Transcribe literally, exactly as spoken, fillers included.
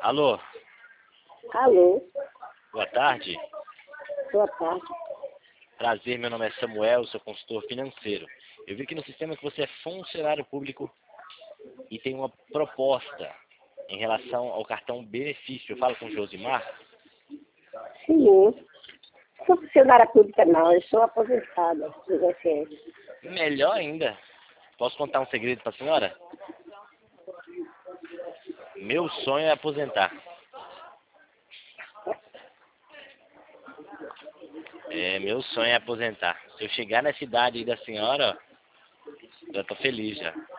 Alô, Alô, boa tarde. boa tarde. Prazer, meu nome é Samuel, sou consultor financeiro. Eu vi aqui no sistema que você é funcionário público e tem uma proposta em relação ao cartão benefício. Eu falo com o Josimar. Sim, sou funcionária pública não, eu sou aposentada do I N S S. Melhor ainda, posso contar um segredo para a senhora? Meu sonho é aposentar. É, meu sonho é aposentar. Se eu chegar nessa idade aí da senhora, ó, já tô feliz já.